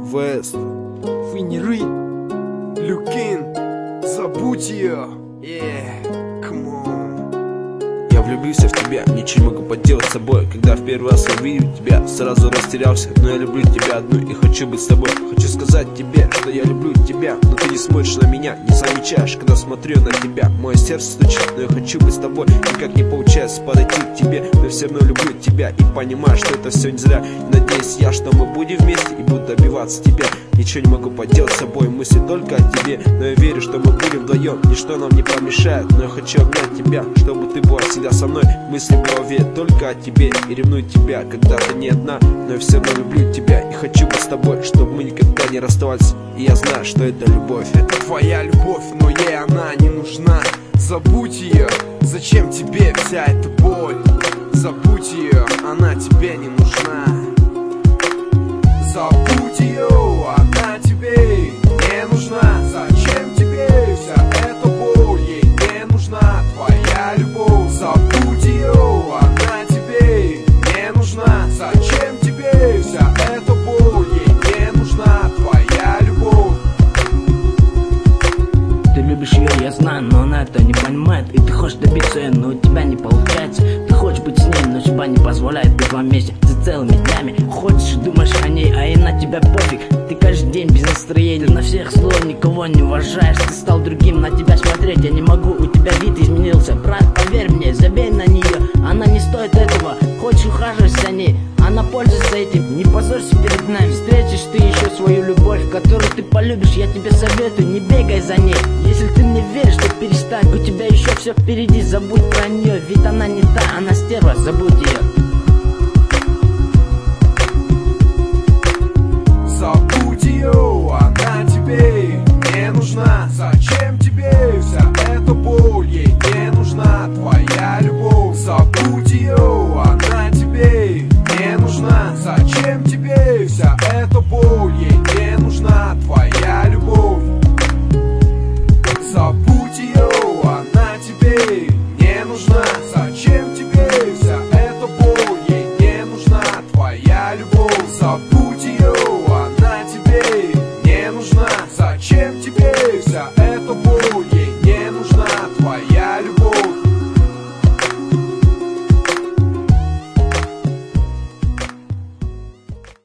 Вест, Финниры, Люкин, забудь ее. Come on. я влюбился в тебя, ничего не могу поделать с собой. Когда в первый раз увидел тебя, сразу растерялся. Но я люблю тебя одну и хочу быть с тобой. Хочу сказать тебе, что я люблю тебя, но ты не смотришь на меня, не замечаешь, когда смотрю на тебя. Мое сердце стучит, но я хочу быть с тобой. Никак не получается подойти к тебе, но все равно люблю тебя и понимаю, что это все не зря. И надеюсь я, что мы будем вместе и буду добиваться тебя. Ничего не могу поделать с собой, мысли только о тебе. Но я верю, что мы будем вдвоем, ничто нам не помешает. Но я хочу обнять тебя, чтобы ты была всегда со мной. Мысли в голове только о тебе и ревную тебя, когда ты не одна. Но я все равно люблю тебя и хочу быть с тобой, чтобы мы никогда не расставались. И я знаю, что это любовь. Это твоя любовь, но ей она не нужна. Забудь ее, зачем тебе вся эта боль? Забудь ее, она тебе не нужна. Забудь ее, она тебе не нужна. Зачем тебе вся эта боль? Ей не нужна твоя любовь. Забудь ее, она тебе не нужна. Зачем тебе вся эта боль? Ей не нужна твоя любовь. Ты любишь ее, я знаю, но она это не понимает. И ты хочешь добиться ее, но у тебя не получается. Ты хочешь быть с ней, но судьба не позволяет быть вам вместе за целыми днями. Хочешь, думаешь о ней, а ей на тебя пофиг. Ты каждый день без настроения, на всех слов никого не уважаешь. Ты стал другим, на тебя смотреть я не могу. У тебя вид изменился, брат, поверь мне, забей на нее. Она не стоит этого, хочешь ухаживать за ней, она пользуется этим, не позорься перед нами. Встретишь ты еще свою любовь, которую ты полюбишь, я тебе советую, не бегай за ней. Если ты мне веришь, то перестань, у тебя еще все впереди. Забудь про нее, ведь она не та, она стерва, забудь ее.